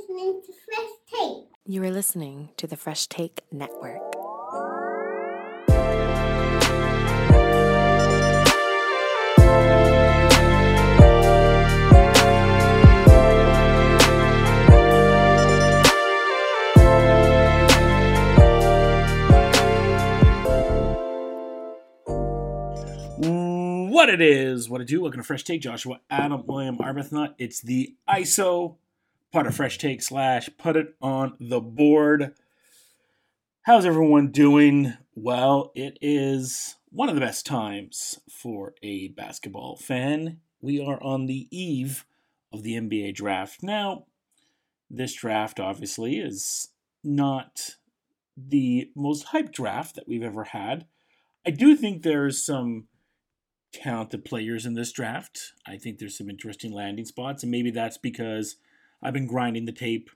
listening to Fresh Take. You are listening to the Fresh Take Network. What it is, what it do, welcome to Fresh Take. Joshua Adam William Arbuthnot. It's the ISO, part of Fresh Take / Put It on the Board. How's everyone doing? Well, it is one of the best times for a basketball fan. We are on the eve of the NBA draft. Now, this draft obviously is not the most hyped draft that we've ever had. I do think there's some talented players in this draft. I think there's some interesting landing spots, and maybe that's because I've been grinding the tape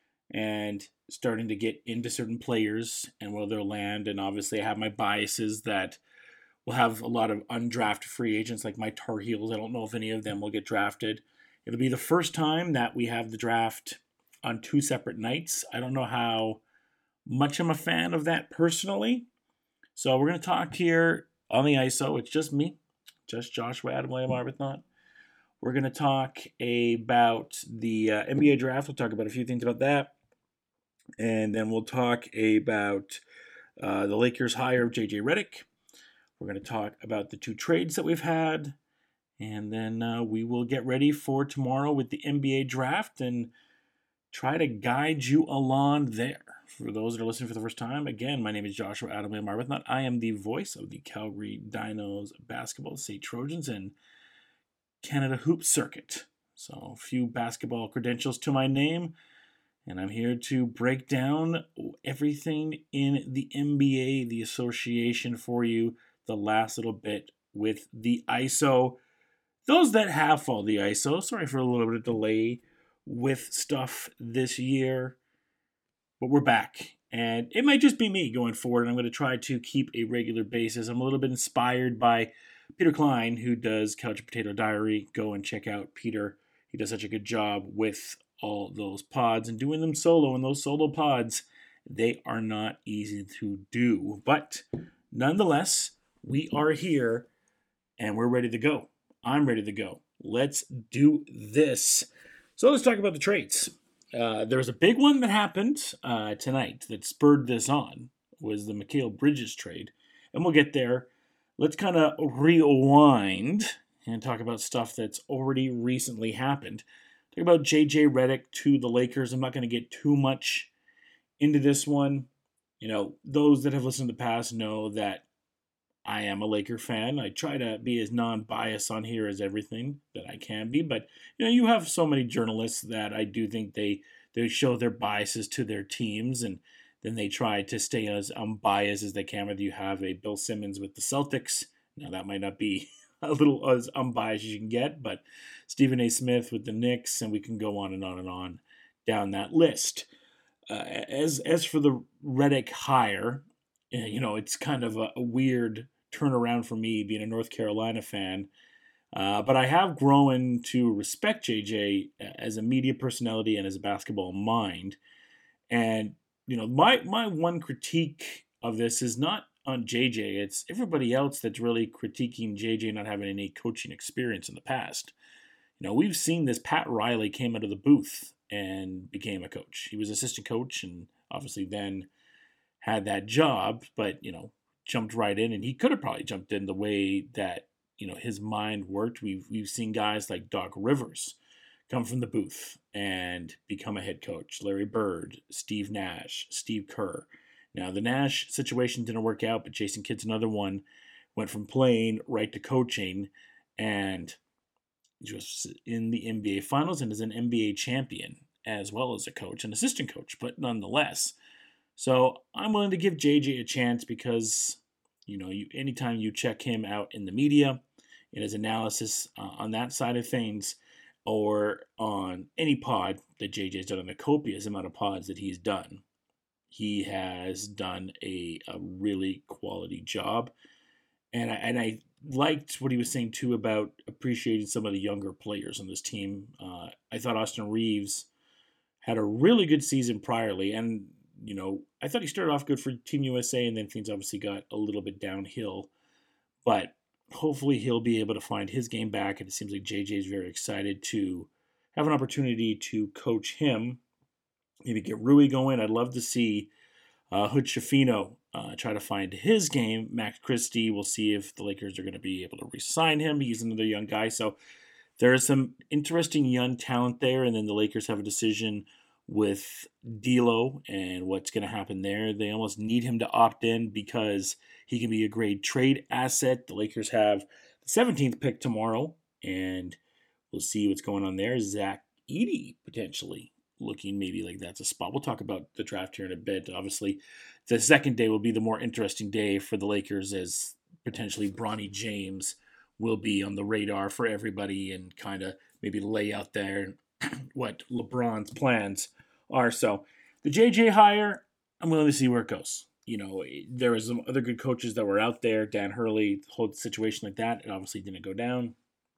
and starting to get into certain players and where they'll land, and obviously I have my biases that will have a lot of undrafted free agents like my Tar Heels. I don't know if any of them will get drafted. It'll be the first time that we have the draft on two separate nights. I don't know how much I'm a fan of that personally. So we're going to talk here on the ISO. It's just me. Just Joshua Adam William Arbuthnot. We're going to talk about the NBA draft. We'll talk about a few things about that. And then we'll talk about the Lakers' hire of J.J. Redick. We're going to talk about the two trades that we've had. And then we will get ready for tomorrow with the NBA draft and try to guide you along there. For those that are listening for the first time, again, my name is Joshua Adam William Arbuthnot. I am the voice of the Calgary Dinos basketball State Trojans and Canada Hoop Circuit. So a few basketball credentials to my name, and I'm here to break down everything in the NBA, the association for you, the last little bit with the ISO. Those that have followed the ISO, sorry for a little bit of delay with stuff this year, but we're back. And it might just be me going forward, and I'm going to try to keep a regular basis. I'm a little bit inspired by Peter Klein, who does Couch Potato Diary. Go and check out Peter. He does such a good job with all those pods and doing them solo. And those solo pods, they are not easy to do. But nonetheless, we are here, and we're ready to go. I'm ready to go. Let's do this. So let's talk about the trades. There was a big one that happened tonight that spurred this on, was the Mikal Bridges trade. And we'll get there. Let's kind of rewind and talk about stuff that's already recently happened. Talk about J.J. Redick to the Lakers. I'm not going to get too much into this one. You know, those that have listened to the past know that I am a Laker fan. I try to be as non-biased on here as everything that I can be. But, you know, you have so many journalists that I do think they show their biases to their teams, and then they try to stay as unbiased as they can. Whether you have a Bill Simmons with the Celtics, now that might not be a little as unbiased as you can get, but Stephen A. Smith with the Knicks, and we can go on and on and on down that list. As for the Redick hire, you know, it's kind of a weird turnaround for me being a North Carolina fan. But I have grown to respect JJ as a media personality and as a basketball mind. And, you know, my one critique of this is not on JJ. It's everybody else that's really critiquing JJ not having any coaching experience in the past. You know, we've seen this. Pat Riley came out of the booth and became a coach. He was assistant coach and obviously then had that job, but, you know, jumped right in, and he could have probably jumped in the way that, you know, his mind worked. We've seen guys like Doc Rivers come from the booth and become a head coach. Larry Bird, Steve Nash, Steve Kerr. Now, the Nash situation didn't work out, but Jason Kidd's another one, went from playing right to coaching, and just in the NBA Finals and is an NBA champion as well as a coach, an assistant coach, but nonetheless. So I'm willing to give JJ a chance because, you know, anytime you check him out in the media, in his analysis on that side of things, or on any pod that JJ's done, on the copious amount of pods that he's done, he has done a really quality job. And I liked what he was saying, too, about appreciating some of the younger players on this team. I thought Austin Reeves had a really good season priorly. And, I thought he started off good for Team USA, and then things obviously got a little bit downhill. But hopefully he'll be able to find his game back. And it seems like JJ is very excited to have an opportunity to coach him. Maybe get Rui going. I'd love to see Hood Schifino try to find his game. Max Christie, we'll see if the Lakers are going to be able to re-sign him. He's another young guy. So there is some interesting young talent there. And then the Lakers have a decision with D'Lo and what's going to happen there. They almost need him to opt in because he can be a great trade asset. The Lakers have the 17th pick tomorrow, and we'll see what's going on there. Zach Edey potentially looking maybe like that's a spot. We'll talk about the draft here in a bit. Obviously, the second day will be the more interesting day for the Lakers, as potentially Bronny James will be on the radar for everybody and kind of maybe lay out there what LeBron's plans are. So the JJ hire, I'm willing to see where it goes. There was some other good coaches that were out there. Dan Hurley, the whole situation like that, it obviously didn't go down.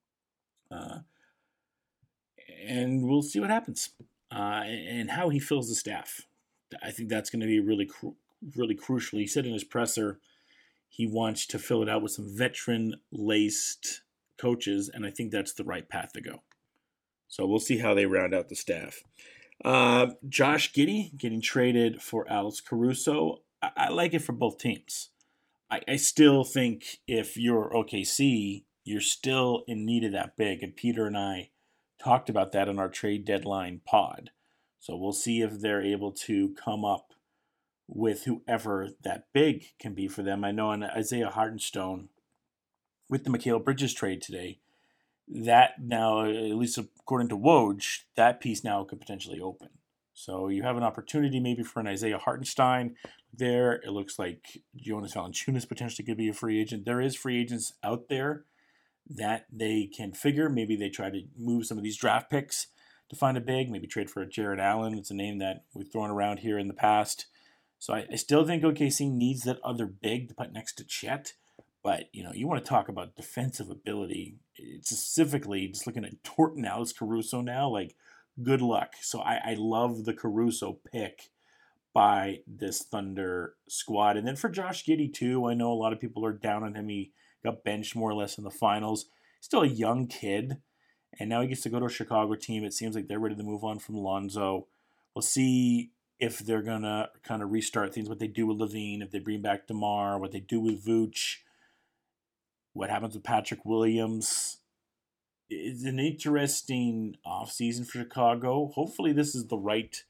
And we'll see what happens. And how he fills the staff. I think that's going to be really crucial. He said in his presser he wants to fill it out with some veteran-laced coaches, and I think that's the right path to go. So we'll see how they round out the staff. Josh Giddey getting traded for Alex Caruso. I like it for both teams. I still think if you're OKC, you're still in need of that big, and Peter and I talked about that in our trade deadline pod. So we'll see if they're able to come up with whoever that big can be for them. I know in Isaiah Hartenstone, with the Mikal Bridges trade today, that now, at least according to Woj, that piece now could potentially open. So you have an opportunity maybe for an Isaiah Hartenstein there. It looks like Jonas Valanciunas potentially could be a free agent. There is free agents out there that they can figure. Maybe they try to move some of these draft picks to find a big, maybe trade for a Jared Allen. It's a name that we've thrown around here in the past. So I still think OKC needs that other big to put next to Chet. But, you want to talk about defensive ability. Specifically, just looking at Torton, Alex Caruso now, like, good luck. So I love the Caruso pick by this Thunder squad. And then for Josh Giddey, too, I know a lot of people are down on him. He got benched more or less in the finals. Still a young kid. And now he gets to go to a Chicago team. It seems like they're ready to move on from Lonzo. We'll see if they're going to kind of restart things, what they do with Levine, if they bring back DeMar, what they do with Vooch, what happens with Patrick Williams. It's an interesting offseason for Chicago. Hopefully this is the right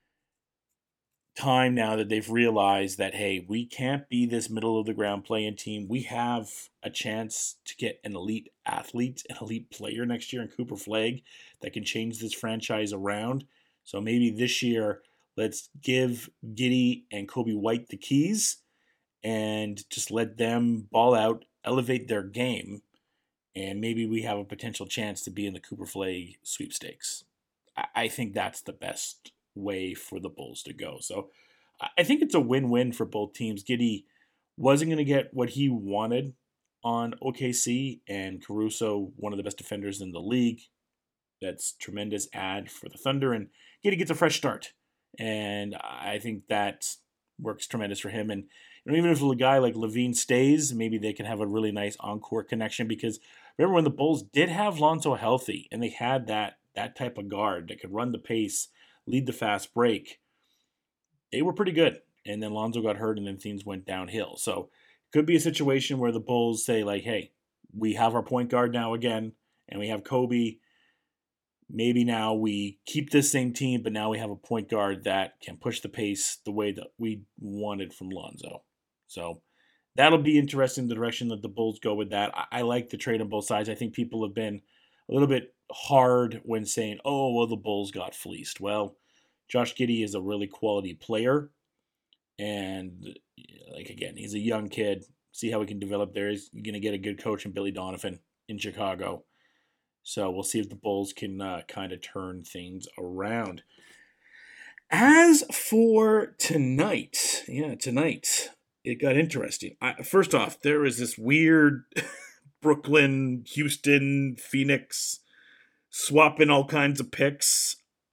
time now that they've realized that, hey, we can't be this middle-of-the-ground playing team. We have a chance to get an elite athlete, an elite player next year in Cooper Flagg that can change this franchise around. So maybe this year, let's give Giddey and Kobe White the keys and just let them ball out, elevate their game, and maybe we have a potential chance to be in the Cooper Flagg sweepstakes. I think that's the best way for the Bulls to go. So I think it's a win-win for both teams. Giddey wasn't going to get what he wanted on OKC, and Caruso, one of the best defenders in the league. That's tremendous add for the Thunder, and Giddey gets a fresh start. And I think that works tremendous for him. And even if a guy like Levine stays, maybe they can have a really nice encore connection, because remember when the Bulls did have Lonzo healthy and they had that type of guard that could run the pace, lead the fast break, they were pretty good. And then Lonzo got hurt and then things went downhill. So it could be a situation where the Bulls say, like, hey, we have our point guard now again, and we have Kobe. Maybe now we keep this same team, but now we have a point guard that can push the pace the way that we wanted from Lonzo. So that'll be interesting, the direction that the Bulls go with that. I like the trade on both sides. I think people have been a little bit hard when saying, oh, well, the Bulls got fleeced. Well, Josh Giddey is a really quality player. And, like, again, he's a young kid. See how he can develop there. He's going to get a good coach in Billy Donovan in Chicago. So we'll see if the Bulls can kind of turn things around. As for tonight, it got interesting. First off, there was this weird Brooklyn, Houston, Phoenix swapping all kinds of picks.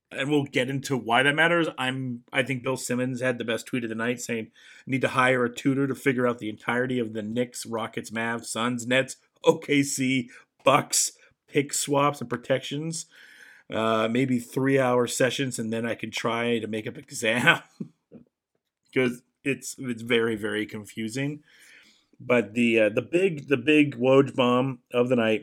and we'll get into why that matters. I think Bill Simmons had the best tweet of the night saying, need to hire a tutor to figure out the entirety of the Knicks, Rockets, Mavs, Suns, Nets, OKC, Bucks, pick swaps and protections. Maybe 3-hour sessions, and then I can try to make up an exam because it's very, very confusing. But the big Woj bomb of the night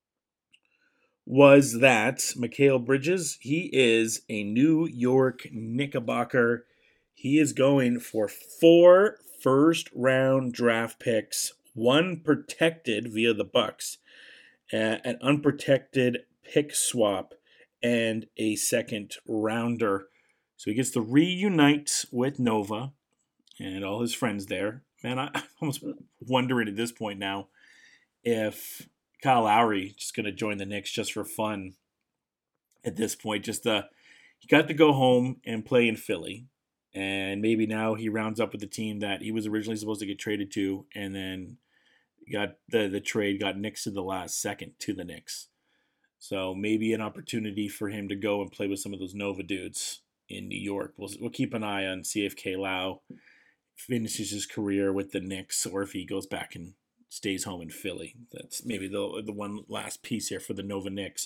was that Mikal Bridges, he is a New York Knickerbocker. He is going for 4 first-round draft picks, 1 protected via the Bucks, an unprotected pick swap, and a second rounder. So he gets to reunite with Nova and all his friends there. Man, I'm almost wondering at this point now if Kyle Lowry just going to join the Knicks just for fun at this point. Just he got to go home and play in Philly, and maybe now he rounds up with the team that he was originally supposed to get traded to, and then got the trade got nixed in the last second to the Knicks. So maybe an opportunity for him to go and play with some of those Nova dudes in New York. We'll keep an eye on CFK Lau finishes his career with the Knicks, or if he goes back and stays home in Philly. That's maybe the one last piece here for the Nova Knicks.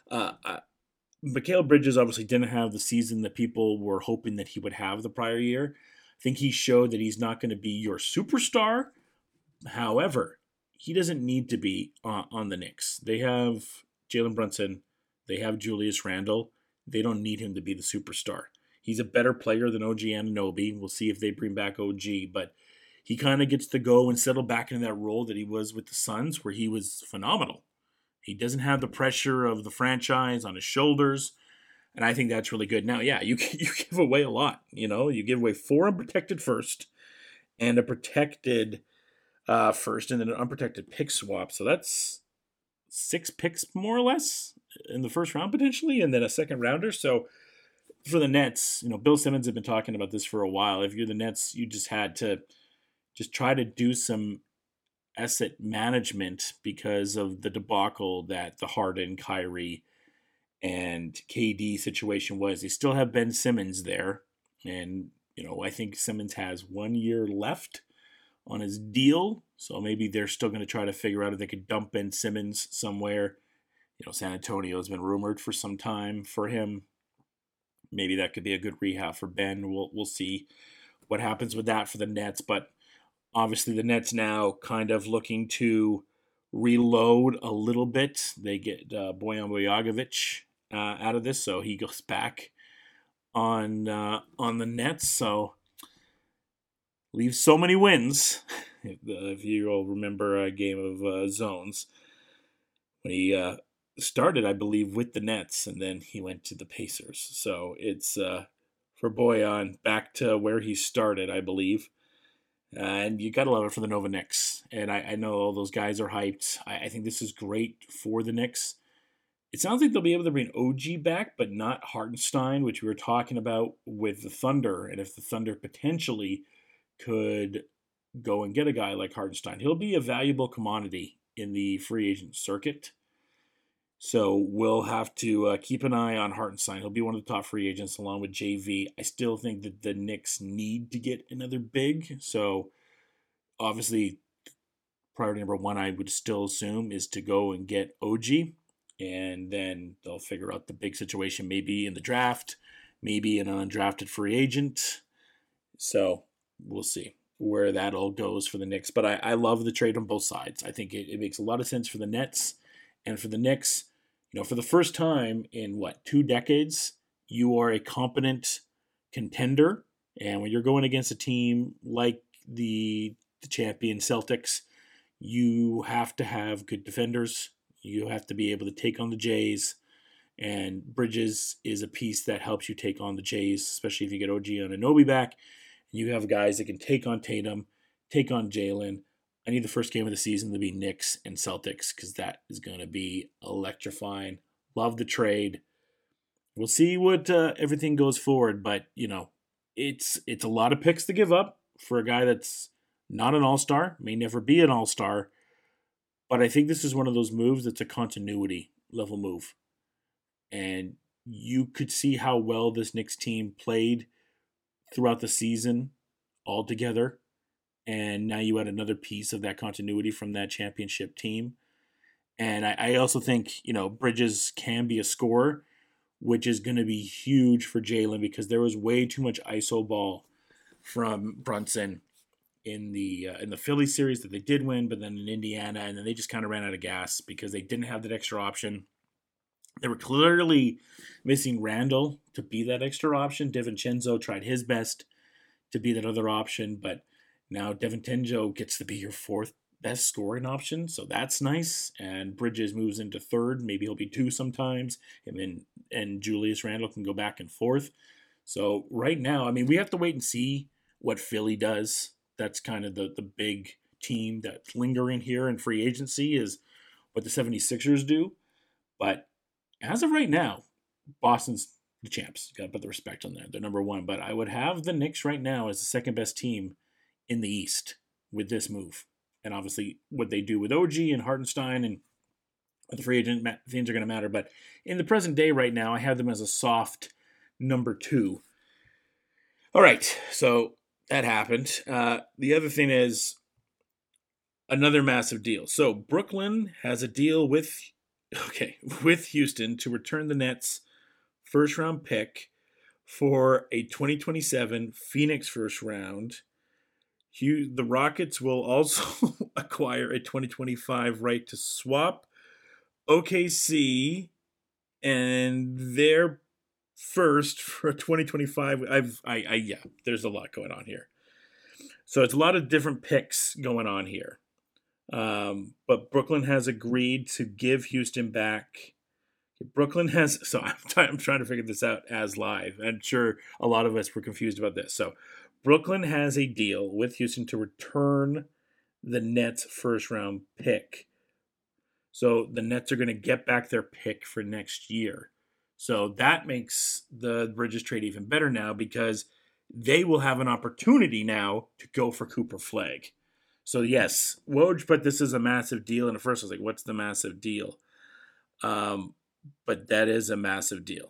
Mikal Bridges obviously didn't have the season that people were hoping that he would have the prior year. I think he showed that he's not going to be your superstar. However, he doesn't need to be on the Knicks. They have Jalen Brunson. They have Julius Randle. They don't need him to be the superstar. He's a better player than OG Anunoby. We'll see if they bring back OG, but he kind of gets to go and settle back into that role that he was with the Suns, where he was phenomenal. He doesn't have the pressure of the franchise on his shoulders, and I think that's really good. Now, yeah, you give away a lot. You give away 4 unprotected first and a protected first, and then an unprotected pick swap. So that's 6 picks more or less in the first round potentially, and then a second rounder. So for the Nets, Bill Simmons had been talking about this for a while. If you're the Nets, you just had to just try to do some asset management because of the debacle that the Harden, Kyrie, and KD situation was. They still have Ben Simmons there, and I think Simmons has 1 year left on his deal, so maybe they're still going to try to figure out if they could dump Ben Simmons somewhere. San Antonio has been rumored for some time for him. Maybe that could be a good rehab for Ben. We'll see what happens with that for the Nets, but obviously the Nets now kind of looking to reload a little bit. They get Bojan Bogdanovic out of this, so he goes back on the Nets. So leaves so many wins. If you'll remember a game of zones when he started, I believe, with the Nets, and then he went to the Pacers. So it's for Bojan back to where he started, I believe. And you got to love it for the Nova Knicks. And I know all those guys are hyped. I think this is great for the Knicks. It sounds like they'll be able to bring OG back, but not Hartenstein, which we were talking about with the Thunder. And if the Thunder potentially could go and get a guy like Hartenstein, he'll be a valuable commodity in the free agent circuit. So we'll have to keep an eye on Hartenstein. He'll be one of the top free agents along with JV. I still think that the Knicks need to get another big. So obviously priority number 1, I would still assume, is to go and get OG. And then they'll figure out the big situation, maybe in the draft, maybe an undrafted free agent. So we'll see where that all goes for the Knicks. But I love the trade on both sides. I think it makes a lot of sense for the Nets. And for the Knicks, for the first time in 2 decades, you are a competent contender. And when you're going against a team like the champion Celtics, you have to have good defenders. You have to be able to take on the Jays. And Bridges is a piece that helps you take on the Jays, especially if you get OG Anunoby back. And you have guys that can take on Tatum, take on Jalen. I need the first game of the season to be Knicks and Celtics because that is going to be electrifying. Love the trade. We'll see what everything goes forward, but it's a lot of picks to give up for a guy that's not an all-star, may never be an all-star, but I think this is one of those moves that's a continuity level move. And you could see how well this Knicks team played throughout the season all together. And now you add another piece of that continuity from that championship team. And I also think, Bridges can be a scorer, which is going to be huge for Jalen because there was way too much ISO ball from Brunson in the Philly series that they did win, but then in Indiana, and then they just kind of ran out of gas because they didn't have that extra option. They were clearly missing Randall to be that extra option. DiVincenzo tried his best to be that other option, but now DiVincenzo gets to be your fourth best scoring option, so that's nice. And Bridges moves into third. Maybe he'll be two sometimes. Him and Julius Randle can go back and forth. So right now, we have to wait and see what Philly does. That's kind of the big team that's lingering here in free agency is what the 76ers do. But as of right now, Boston's the champs. Got to put the respect on that. They're number one. But I would have the Knicks right now as the second best team in the East with this move. And obviously what they do with OG and Hartenstein and the free agent things are going to matter. But in the present day right now, I have them as a soft number 2. All right, so that happened. The other thing is another massive deal. So Brooklyn has a deal with Houston to return the Nets' first-round pick for a 2027 Phoenix first round. The Rockets will also acquire a 2025 right to swap OKC and their first for 2025. There's a lot going on here. So it's a lot of different picks going on here. But Brooklyn has agreed to give Houston back. So I'm trying to figure this out as live. I'm sure a lot of us were confused about this. So Brooklyn has a deal with Houston to return the Nets' first-round pick. So the Nets are going to get back their pick for next year. So that makes the Bridges trade even better now because they will have an opportunity now to go for Cooper Flagg. So yes, Woj put this as a massive deal. And at first I was like, what's the massive deal? But that is a massive deal.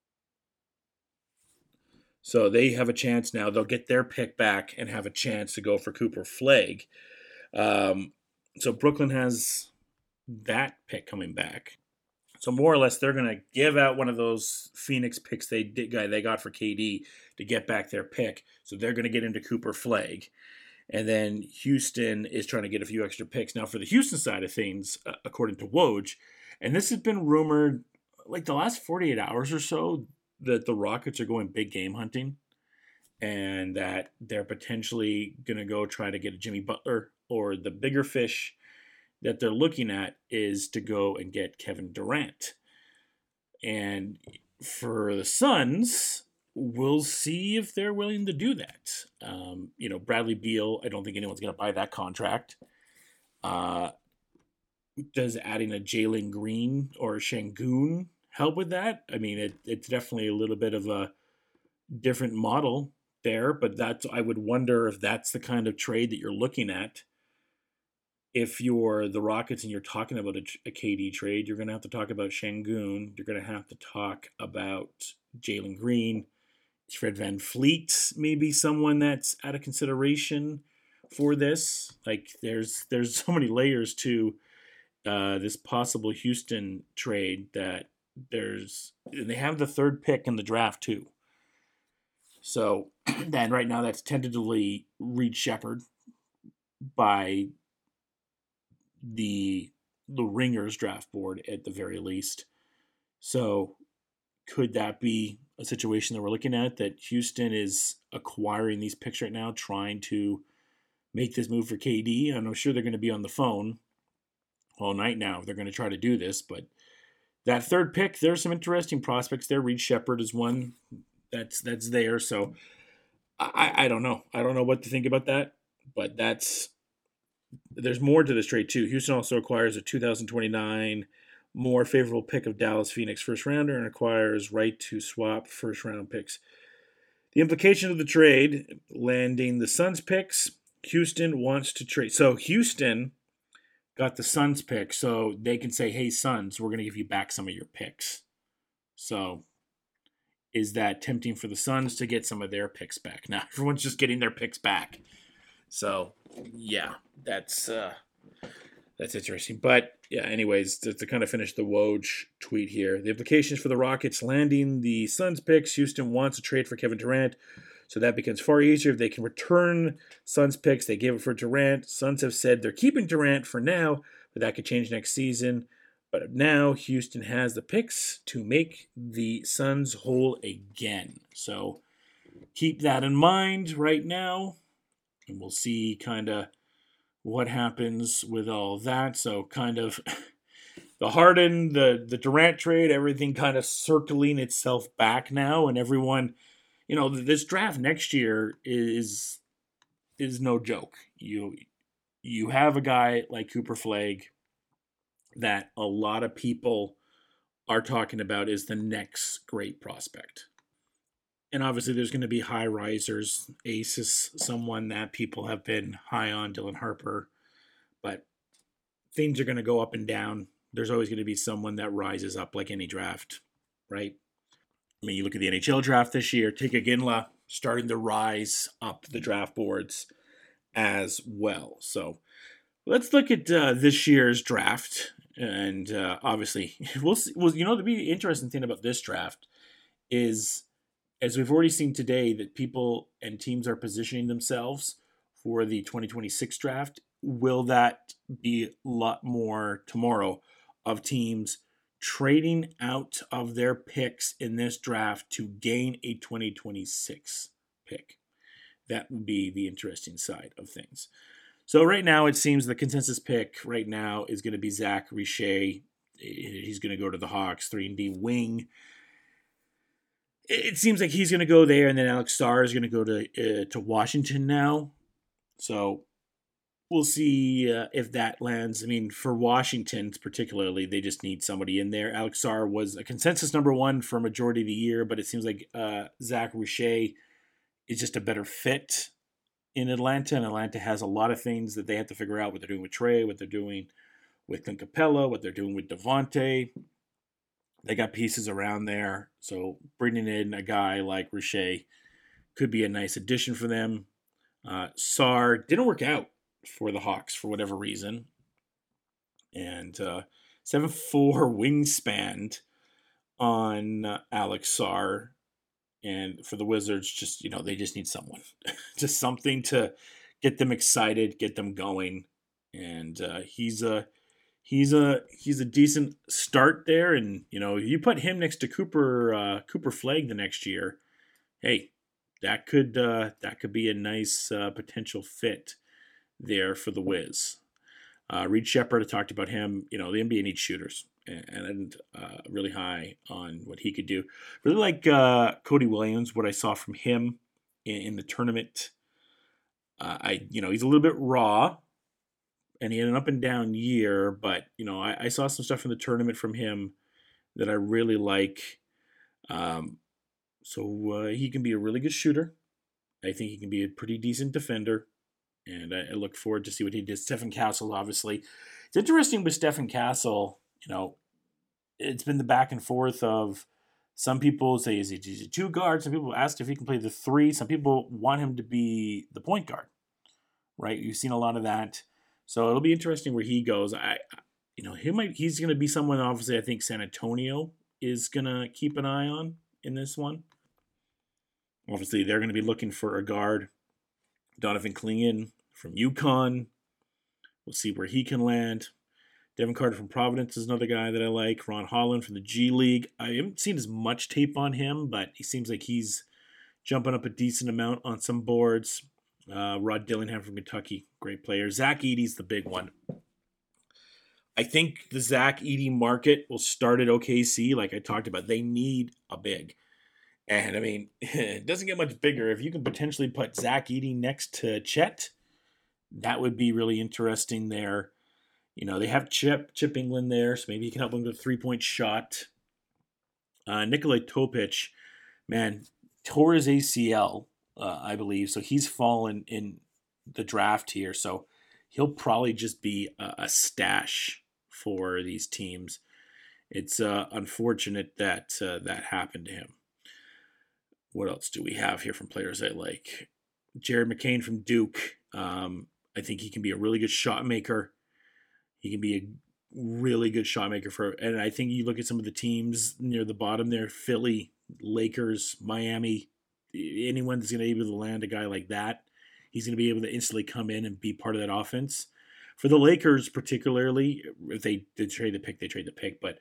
So they have a chance now. They'll get their pick back and have a chance to go for Cooper Flagg. So Brooklyn has that pick coming back. So more or less, they're going to give out one of those Phoenix picks they got for KD to get back their pick. So they're going to get into Cooper Flagg. And then Houston is trying to get a few extra picks. Now for the Houston side of things, according to Woj, and this has been rumored like the last 48 hours or so, that the Rockets are going big game hunting and that they're potentially going to go try to get a Jimmy Butler, or the bigger fish that they're looking at is to go and get Kevin Durant. And for the Suns, we'll see if they're willing to do that. Bradley Beal, I don't think anyone's going to buy that contract. Does adding a Jalen Green or Şengün help with that? It's definitely a little bit of a different model there, but I would wonder if that's the kind of trade that you're looking at. If you're the Rockets and you're talking about a KD trade, you're going to have to talk about Şengün. You're going to have to talk about Jalen Green. Fred VanVleet maybe someone that's out of consideration for this. Like there's so many layers to this possible Houston trade that they have the third pick in the draft too. So then right now that's tentatively Reed Shepherd by the Ringers draft board at the very least. So could that be a situation that we're looking at, that Houston is acquiring these picks right now, trying to make this move for KD? And I'm sure they're going to be on the phone all night now. They're going to try to do this, but that third pick, there's some interesting prospects there. Reed Shepherd is one that's there. So I don't know. I don't know what to think about that, but there's more to this trade too. Houston also acquires a 2029 more favorable pick of Dallas Phoenix first rounder and acquires right to swap first round picks. The implication of the trade, landing the Suns picks, Houston wants to trade. So Houston got the Suns pick, so they can say, hey, Suns, we're going to give you back some of your picks. So is that tempting for the Suns to get some of their picks back? Now everyone's just getting their picks back. So yeah, that's interesting. But yeah, anyways, to kind of finish the Woj tweet here, the implications for the Rockets landing the Suns picks. Houston wants to trade for Kevin Durant, so that becomes far easier if they can return Suns picks. They gave it for Durant. Suns have said they're keeping Durant for now, but that could change next season. But now Houston has the picks to make the Suns whole again. So keep that in mind right now, and we'll see kind of what happens with all that. So kind of the Harden, the Durant trade, everything kind of circling itself back now, and everyone, this draft next year is no joke. You have a guy like Cooper Flagg that a lot of people are talking about is the next great prospect. And obviously there's going to be high risers. Ace is someone that people have been high on, Dylan Harper. But things are going to go up and down. There's always going to be someone that rises up like any draft, right? I mean, you look at the NHL draft this year, Tika Ginla starting to rise up the draft boards as well. So let's look at this year's draft. And obviously, we'll see. Well, the interesting thing about this draft is, as we've already seen today, that people and teams are positioning themselves for the 2026 draft. Will that be a lot more tomorrow of teams trading out of their picks in this draft to gain a 2026 pick? That would be the interesting side of things. So right now, it seems the consensus pick right now is going to be Zach Richer. He's going to go to the Hawks, 3-and-D wing. It seems like he's going to go there, and then Alex Sarr is going to go to Washington now. So we'll see if that lands. I mean, for Washington particularly, they just need somebody in there. Alex Sarr was a consensus number one for a majority of the year, but it seems like Zach Richer is just a better fit in Atlanta, and Atlanta has a lot of things that they have to figure out, what they're doing with Trey, what they're doing with Clint Capella, what they're doing with Devontae. They got pieces around there, so bringing in a guy like Richer could be a nice addition for them. Sarr didn't work out for the Hawks for whatever reason, and 7'4" wingspan on Alex Sarr. And for the Wizards, just, they just need someone. Just something to get them excited, get them going. And he's a decent start there. And, you put him next to Cooper Flagg the next year, hey, that could be a nice potential fit there for the Wiz. Reed Sheppard, I talked about him. The NBA needs shooters. And really high on what he could do. Really like Cody Williams, what I saw from him in the tournament. He's a little bit raw, and he had an up and down year, but I saw some stuff in the tournament from him that I really like. So he can be a really good shooter. I think he can be a pretty decent defender, and I look forward to see what he did. Stephen Castle, obviously, it's interesting with Stephen Castle. It's been the back and forth of some people say, is he a two guard? Some people asked if he can play the three. Some people want him to be the point guard, right? You've seen a lot of that. So it'll be interesting where he goes. He's going to be someone, obviously, I think San Antonio is going to keep an eye on in this one. Obviously, they're going to be looking for a guard. Donovan Clingan from UConn. We'll see where he can land. Devin Carter from Providence is another guy that I like. Ron Holland from the G League. I haven't seen as much tape on him, but he seems like he's jumping up a decent amount on some boards. Rod Dillingham from Kentucky, great player. Zach Edey's the big one. I think the Zach Edey market will start at OKC, like I talked about. They need a big. And, I mean, it doesn't get much bigger. If you can potentially put Zach Edey next to Chet, that would be really interesting there. They have Chip England there, so maybe he can help them with a three-point shot. Nikolai Topic, man, tore his ACL, I believe, so he's fallen in the draft here. So he'll probably just be a stash for these teams. It's unfortunate that that happened to him. What else do we have here from players I like? Jared McCain from Duke. I think he can be a really good shot maker. He can be a really good shot maker and I think you look at some of the teams near the bottom there, Philly, Lakers, Miami, anyone that's going to be able to land a guy like that, he's going to be able to instantly come in and be part of that offense. For the Lakers particularly, if they trade the pick, they trade the pick. But,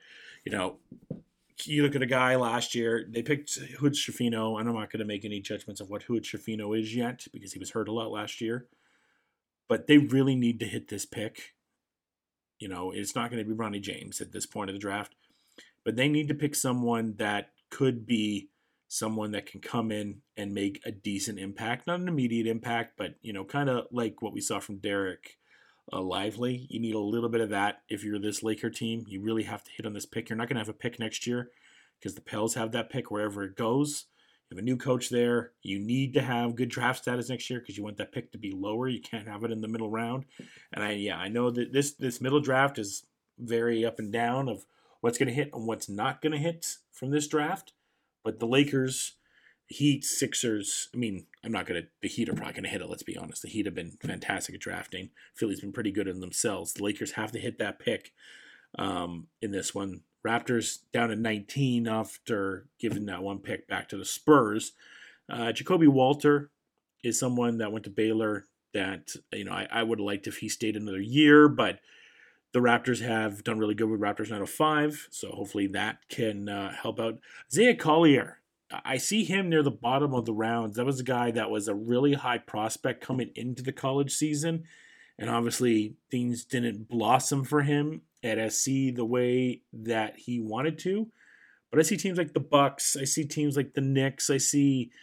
you look at a guy last year, they picked Hood Schifino, and I'm not going to make any judgments of what Hood Schifino is yet because he was hurt a lot last year. But they really need to hit this pick. It's not going to be Ronnie James at this point of the draft. But they need to pick someone that could be someone that can come in and make a decent impact. Not an immediate impact, but, kind of like what we saw from Derek Lively. You need a little bit of that if you're this Laker team. You really have to hit on this pick. You're not going to have a pick next year because the Pels have that pick wherever it goes. You have a new coach there. You need to have good draft status next year because you want that pick to be lower. You can't have it in the middle round. And I know that this middle draft is very up and down of what's going to hit and what's not going to hit from this draft. But the Lakers, Heat, Sixers, the Heat are probably going to hit it, let's be honest. The Heat have been fantastic at drafting. Philly's been pretty good in themselves. The Lakers have to hit that pick in this one. Raptors down at 19 after giving that one pick back to the Spurs. Jacoby Walter is someone that went to Baylor that, I would have liked if he stayed another year, but the Raptors have done really good with Raptors 905, so hopefully that can help out. Isaiah Collier, I see him near the bottom of the rounds. That was a guy that was a really high prospect coming into the college season, and obviously things didn't blossom for him at SC the way that he wanted to. But I see teams like the Bucks, I see teams like the Knicks, I see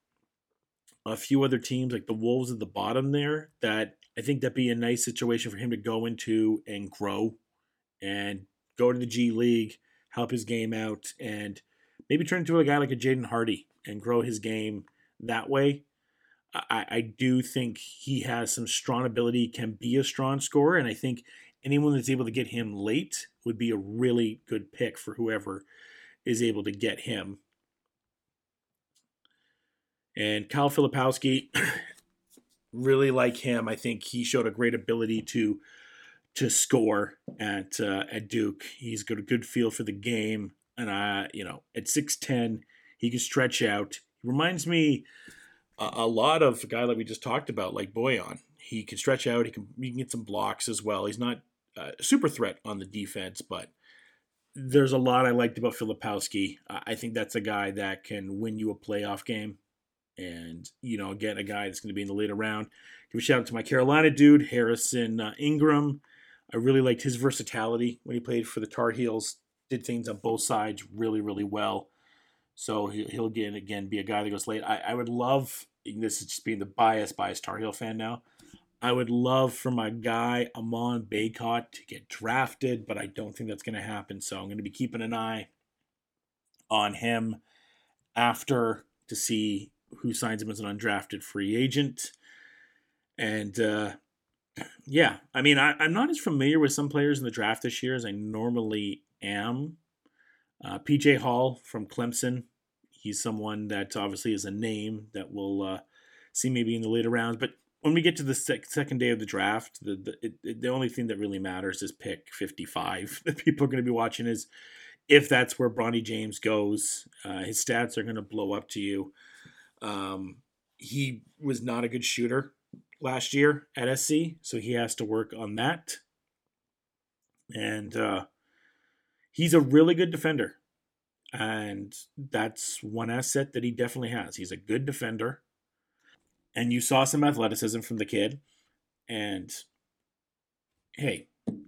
a few other teams like the Wolves at the bottom there that I think that'd be a nice situation for him to go into and grow and go to the G League, help his game out, and maybe turn into a guy like a Jaden Hardy and grow his game that way. I do think he has some strong ability, can be a strong scorer, and I think anyone that's able to get him late would be a really good pick for whoever is able to get him. And Kyle Filipowski, really like him. I think he showed a great ability to score at Duke. He's got a good feel for the game, and at 6'10", he can stretch out. He reminds me a lot of a guy that we just talked about, like Bojan. He can stretch out. He can get some blocks as well. He's not a super threat on the defense, but there's a lot I liked about Filipowski. I think that's a guy that can win you a playoff game. And, again, a guy that's going to be in the later round. Give a shout out to my Carolina dude, Harrison Ingram. I really liked his versatility when he played for the Tar Heels. Did things on both sides really, really well. So he'll again be a guy that goes late. I would love, this is just being the biased Tar Heel fan now, I would love for my guy Amon Baycott to get drafted, but I don't think that's going to happen. So I'm going to be keeping an eye on him after to see who signs him as an undrafted free agent. And I'm not as familiar with some players in the draft this year as I normally am. PJ Hall from Clemson, he's someone that obviously is a name that we'll see maybe in the later rounds. But when we get to the second day of the draft, the only thing that really matters is pick 55 that people are going to be watching is if that's where Bronny James goes. His stats are going to blow up to you. He was not a good shooter last year at SC, so he has to work on that. And he's a really good defender. And that's one asset that he definitely has. He's a good defender. And you saw some athleticism from the kid. And, hey,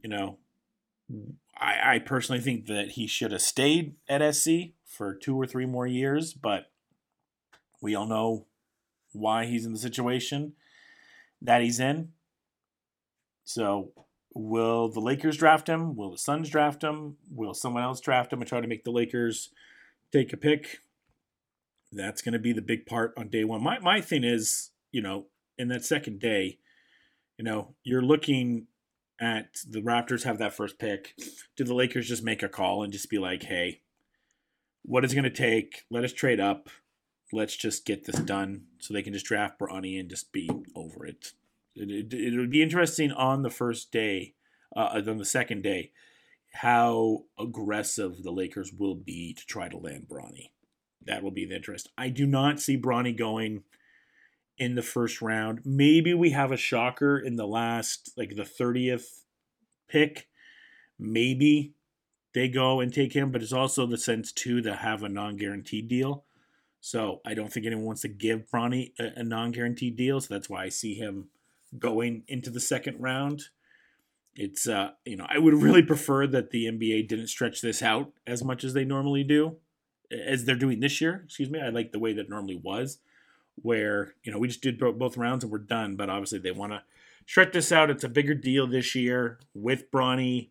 I personally think that he should have stayed at SC for 2 or 3 more years. But we all know why he's in the situation that he's in. So will the Lakers draft him? Will the Suns draft him? Will someone else draft him and try to make the Lakers take a pick? That's going to be the big part on day one. My thing is, in that second day, you're looking at the Raptors have that first pick. Do the Lakers just make a call and just be like, hey, what is it going to take? Let us trade up. let's just get this done so they can just draft Bronny and just be over it. It would be interesting on the first day, on the second day, how aggressive the Lakers will be to try to land Bronny. That will be the interest. I do not see Bronny going in the first round. Maybe we have a shocker in the last, like the 30th pick. Maybe they go and take him, but it's also the sense too to have a non-guaranteed deal. So I don't think anyone wants to give Bronny a non-guaranteed deal. So that's why I see him going into the second round. It's, I would really prefer that the NBA didn't stretch this out as much as they normally do, as they're doing this year. I like the way that it normally was, where, we just did both rounds and we're done. But obviously they want to stretch this out. It's a bigger deal this year with Bronny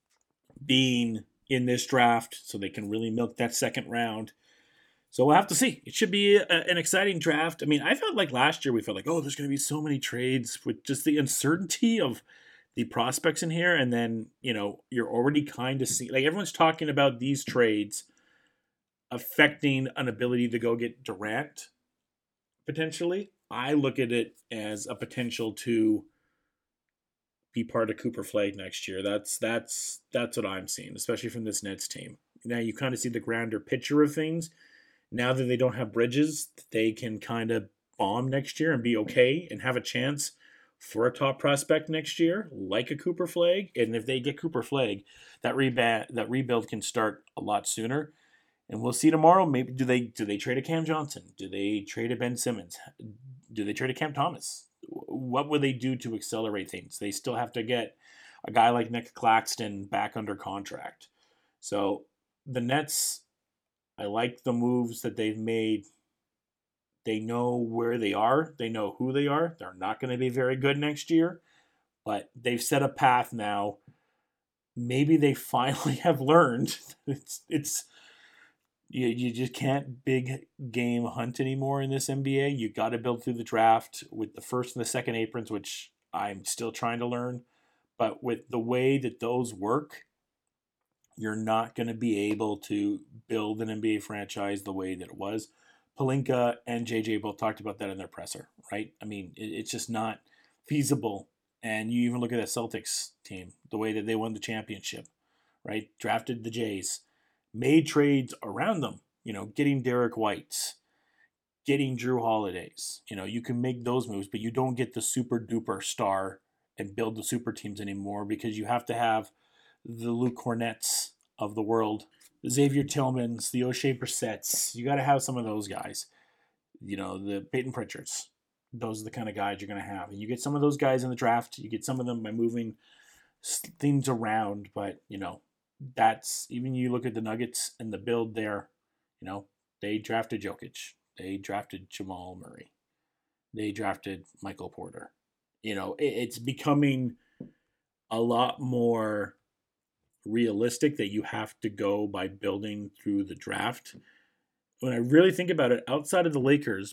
being in this draft, so they can really milk that second round. So we'll have to see. It should be an exciting draft. I mean, I felt like last year we felt like, there's going to be so many trades with just the uncertainty of the prospects in here. And then, you're already kind of seeing, like everyone's talking about these trades affecting an ability to go get Durant potentially. I look at it as a potential to be part of Cooper Flagg next year. That's what I'm seeing, especially from this Nets team. Now you kind of see the grander picture of things. Now that they don't have Bridges, they can kind of bomb next year and be okay and have a chance for a top prospect next year, like a Cooper Flagg. And if they get Cooper Flagg, that rebuild can start a lot sooner. And we'll see tomorrow. Maybe do they trade a Cam Johnson? Do they trade a Ben Simmons? Do they trade a Cam Thomas? What would they do to accelerate things? They still have to get a guy like Nick Claxton back under contract. So the Nets, I like the moves that they've made. They know where they are. They know who they are. They're not going to be very good next year, but they've set a path now. Maybe they finally have learned. You just can't big game hunt anymore in this NBA. You got to build through the draft with the first and the second aprons, which I'm still trying to learn. But with the way that those work, you're not going to be able to build an NBA franchise the way that it was. Pelinka and JJ both talked about that in their presser, right? I mean, it's just not feasible. And you even look at that Celtics team, the way that they won the championship, right? Drafted the Jays, made trades around them, getting Derek Whites, getting Drew Holidays. You can make those moves, but you don't get the super duper star and build the super teams anymore because you have to have the Luke Cornettes of the world, the Xavier Tillmans, the O'Shea Brissetts. You got to have some of those guys, the Peyton Pritchards. Those are the kind of guys you're going to have. And you get some of those guys in the draft. You get some of them by moving things around. But, that's, even you look at the Nuggets and the build there, they drafted Jokic. They drafted Jamal Murray. They drafted Michael Porter. It's becoming a lot more realistic that you have to go by building through the draft. When I really think about it, outside of the Lakers,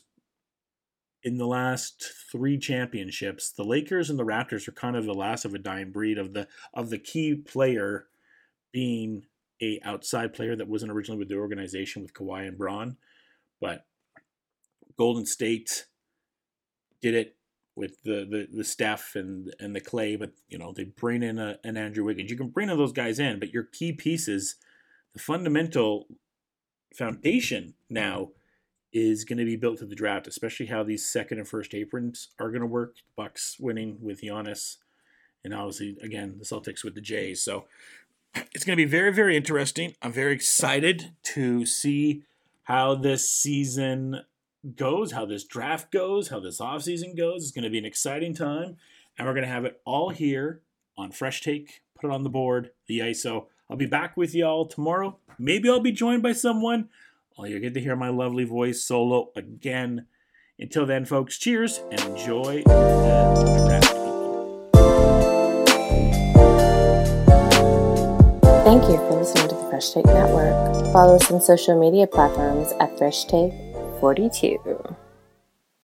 in the last 3 championships, the Lakers and the Raptors are kind of the last of a dying breed of the key player being a outside player that wasn't originally with the organization with Kawhi and Braun. But Golden State did it with the Steph and the Clay, but they bring in an Andrew Wiggins. You can bring in those guys in, but your key pieces, the fundamental foundation now is going to be built to the draft, especially how these second and first aprons are going to work. The Bucks winning with Giannis, and obviously again the Celtics with the Jays. So it's going to be very, very interesting. I'm very excited to see how this season goes, how this draft goes, how this offseason goes. It's going to be an exciting time, and we're going to have it all here on Fresh Take. Put it on the board, the ISO. I'll be back with y'all tomorrow. Maybe I'll be joined by someone. Oh, you'll get to hear my lovely voice solo again. Until then, folks, cheers and enjoy the draft. Thank you for listening to the Fresh Take Network. Follow us on social media platforms at Fresh Take 42.